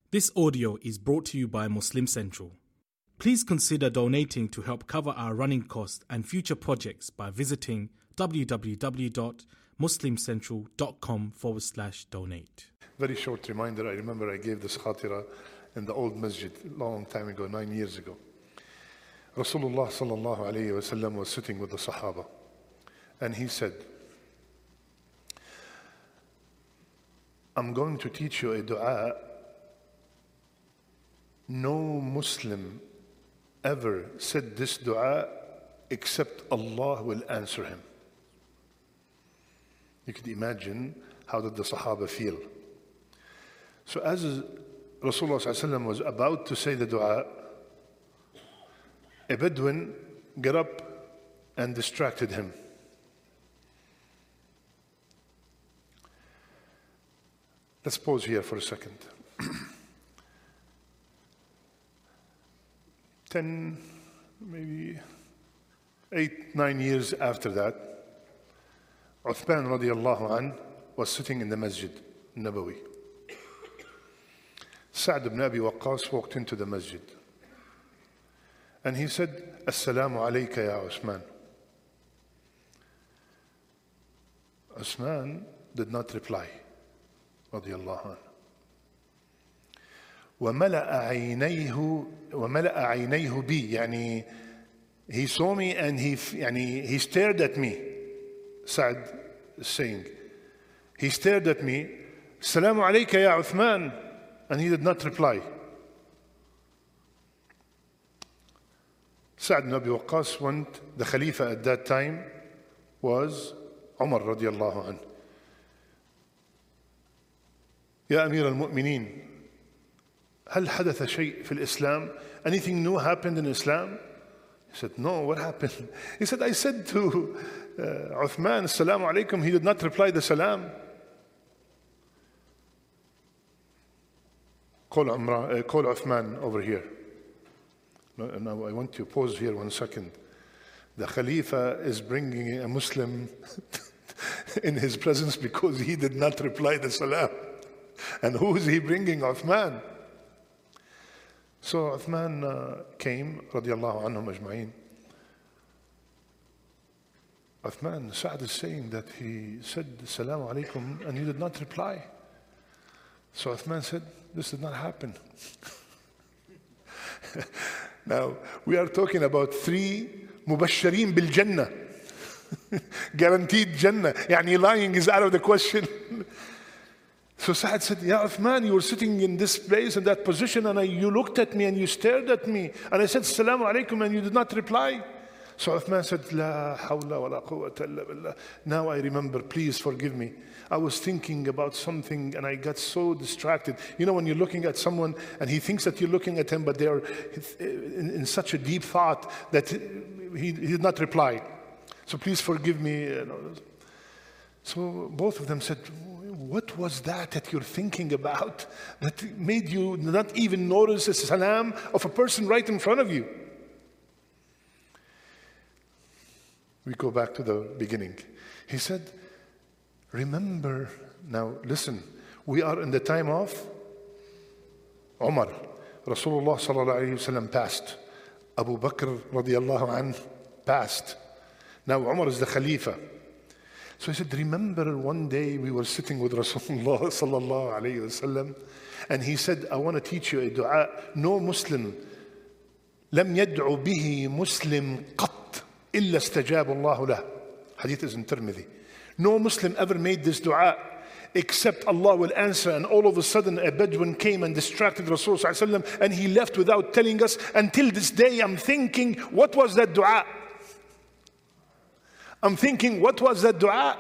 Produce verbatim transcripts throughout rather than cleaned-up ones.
This audio is brought to you by Muslim Central. Please consider donating to help cover our running costs and future projects by visiting www.muslimcentral.com forward slash donate. Very short reminder, I remember I gave this khatira in the old masjid a long time ago, nine years ago. Rasulullah sallallahu alayhi wa sallam was sitting with the Sahaba and he said, I'm going to teach you a dua no Muslim ever said this dua except Allah will answer him. You could imagine how did the Sahaba feel. So as Rasulullah sallallahu alaihi wasallam was about to say the dua, a Bedouin got up and distracted him. Let's pause here for a second. Ten, maybe eight, nine years after that, Uthman radiallahu anh was sitting in the Masjid Nabawi. Sa'd ibn Abi Waqqas walked into the masjid and he said, Assalamu alayka ya Uthman. Uthman did not reply, radiallahu anh. وملأ عينيه وملأ عينيه بي يعني he saw me and he يعني he stared at me. Sa'd is saying he stared at me, Assalamu alayka ya Uthman, and he did not reply. Sa'd ibn Abi Waqqas went, the Khalifa at that time was Umar radiallahu anhu. Ya Amir al-Mu'mineen, هل حدث شيء في الإسلام? Anything new happened in Islam? He said, no, what happened? He said, I said to uh, Uthman, Assalamu alaikum. He did not reply the salam. Call, Umrah, uh, call Uthman over here. No, now I want to pause here one second. The Khalifa is bringing a Muslim in his presence because he did not reply the salam. And who is he bringing? Uthman. So Uthman uh, came, radiallahu anhum ajma'in. Uthman, Sa'd is saying that he said, Assalamu alaikum, and he did not reply. So Uthman said, this did not happen. Now, we are talking about three mubashirin bil Jannah. Guaranteed Jannah. Yani lying is out of the question. So Sa'd said, Ya Uthman, you were sitting in this place, in that position, and I, you looked at me and you stared at me. And I said, Assalamu alaikum, and you did not reply. So Uthman said, La hawla wa la quwwata illa billah. Now I remember, please forgive me. I was thinking about something and I got so distracted. You know, when you're looking at someone and he thinks that you're looking at him, but they are in, in such a deep thought that he, he did not reply. So please forgive me. So both of them said, what was that that you're thinking about that made you not even notice a salam of a person right in front of you? We go back to the beginning. He said, remember, now listen, we are in the time of Umar. Rasulullah sallallahu alayhi wa sallam passed. Abu Bakr radiallahu anhu passed. Now Umar is the Khalifa. So he said, remember one day we were sitting with Rasulullah sallallahu alayhi wa sallam, and he said, I want to teach you a dua. No Muslim, لم يدعو به مسلم قط إلا استجاب الله له. Hadith is in Tirmidhi. No Muslim ever made this dua except Allah will answer. And all of a sudden a Bedouin came and distracted Rasulullah sallallahu alayhi wa sallam, and he left without telling us. Until this day I'm thinking, what was that dua? I'm thinking, what was that dua?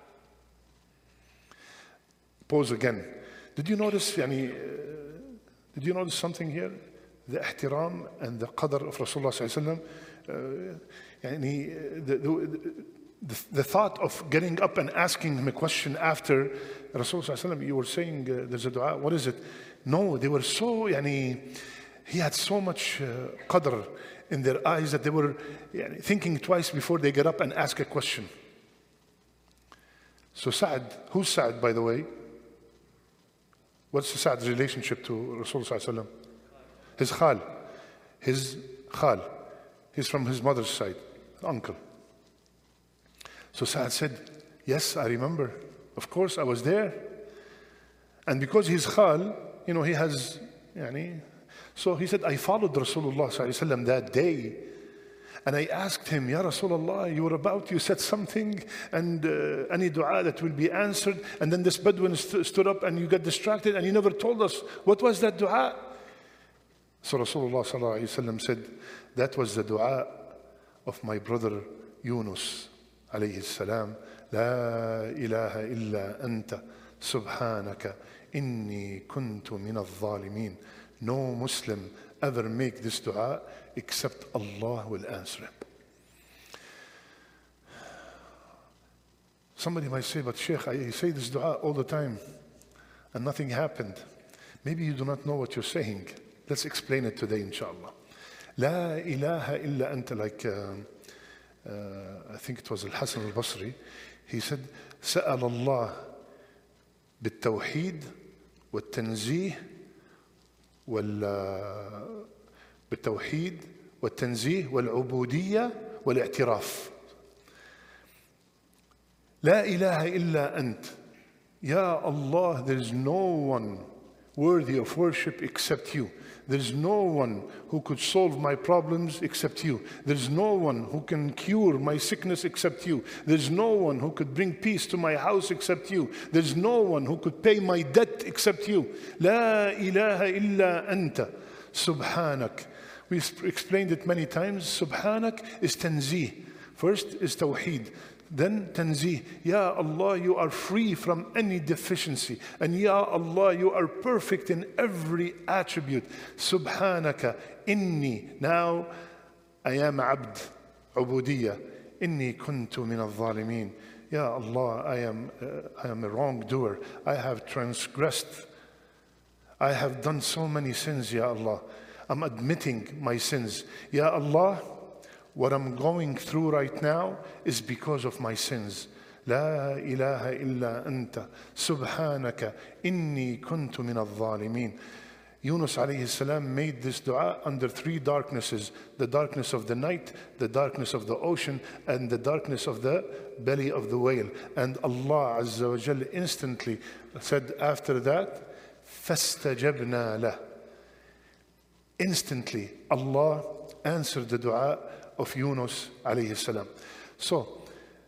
Pause again. Did you notice, yani, uh, did you notice something here? The ihtiram and the qadr of Rasulullah sallallahu alaihi wasallam. Yani, the, the, the, the thought of getting up and asking him a question after Rasulullah sallallahu alaihi wasallam, you were saying uh, there's a dua, what is it? No, they were so, yani, he had so much uh, qadr in their eyes that they were yani, thinking twice before they get up and ask a question. So Sa'd, who's Sa'd by the way? What's Sa'd's relationship to Rasulullah? His khal. His khal. He's from his mother's side, uncle. So Sa'd said, yes, I remember. Of course, I was there. And because he's khal, you know, he has, yani, so he said, I followed Rasulullah sallallahu alaihi wasallam that day. And I asked him, Ya Rasulullah, you were about, you said something, and uh, any dua that will be answered. And then this Bedouin st stood up and you got distracted and you never told us. What was that dua? So Rasulullah sallallahu alaihi wasallam said, that was the dua of my brother Yunus alayhi salam. La ilaha illa anta subhanaka inni kuntu min al-zalimin. No Muslim ever make this dua except Allah will answer him. Somebody might say, but Sheikh, I say this dua all the time and nothing happened. Maybe you do not know what you're saying. Let's explain it today, inshallah. La ilaha illa anta, like uh, uh, I think it was Al-Hasan al-Basri. He said, سأل الله بالتوحيد والتنزيه وال بالتوحيد والتنزيه والعبودية والاعتراف. لا إله إلا أنت. Ya Allah, there is no one worthy of worship except you. There is no one who could solve my problems except you. There is no one who can cure my sickness except you. There is no one who could bring peace to my house except you. There is no one who could pay my debt except you. La ilaha illa anta. Subhanak. We explained it many times. Subhanak is tanzih. First is tawheed. Then tanzih. Ya Allah, you are free from any deficiency. And Ya Allah, you are perfect in every attribute. Subhanaka inni. Now I am abd. Ubudiyya. Inni kuntu min al-zalimin. Ya Allah, I am, uh, I am a wrongdoer. I have transgressed. I have done so many sins, Ya Allah. I'm admitting my sins. Ya Allah, what I'm going through right now is because of my sins. La ilaha illa anta. Subhanaka inni kuntu min al-zalimin. Yunus alayhi salam made this dua under three darknesses. The darkness of the night, the darkness of the ocean, and the darkness of the belly of the whale. And Allah Azza wa Jal instantly said after that, فَاسْتَجَبْنَا لَهُ. Instantly, Allah answered the dua of Yunus alayhi salam. So,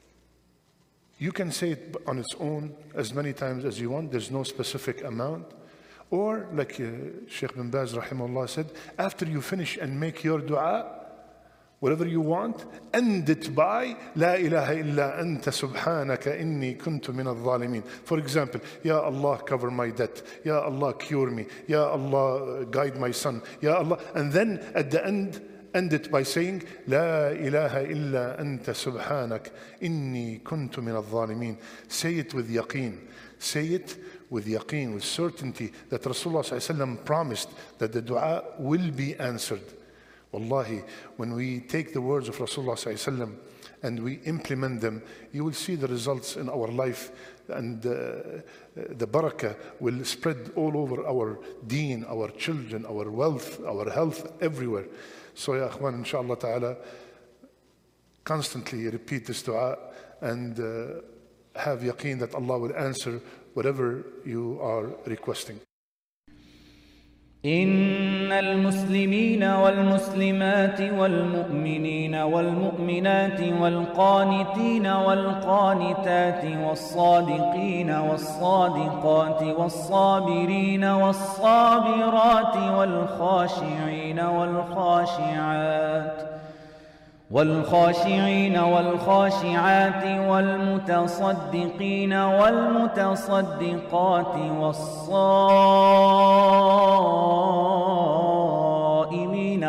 you can say it on its own as many times as you want. There's no specific amount. Or, like uh, Sheikh bin Baz rahimahullah said, after you finish and make your dua, whatever you want, end it by La ilaha illa anta subhanaka inni kuntu min al-zalimin. For example, Ya Allah, cover my debt. Ya Allah, cure me. Ya Allah, guide my son. Ya Allah. And then at the end, end it by saying La ilaha illa anta subhanak inni kuntu min al-zalimin. Say it with yaqeen. Say it with yaqeen, with certainty that Rasulullah sallallahu alaihi wasallam promised that the dua will be answered. Wallahi, when we take the words of Rasulullah sallallahu alaihi wasallam and we implement them, you will see the results in our life, and uh, the barakah will spread all over our deen, our children, our wealth, our health, everywhere. So ya akhwan, inshallah ta'ala, constantly repeat this dua and uh, have yaqeen that Allah will answer whatever you are requesting. إن المسلمين والمسلمات والمؤمنين والمؤمنات والقانتين والقانتات والصادقين والصادقات والصابرين والصابرات والخاشعين والخاشعات والخاشعين والخاشعات والمتصدقين والمتصدقات والصائمين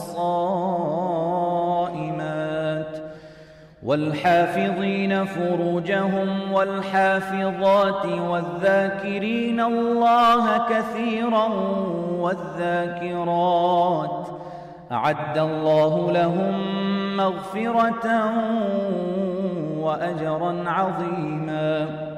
والصائمات والحافظين فروجهم والحافظات والذاكرين الله كثيرا والذاكرات أعد الله لهم مغفرة وأجرا عظيما.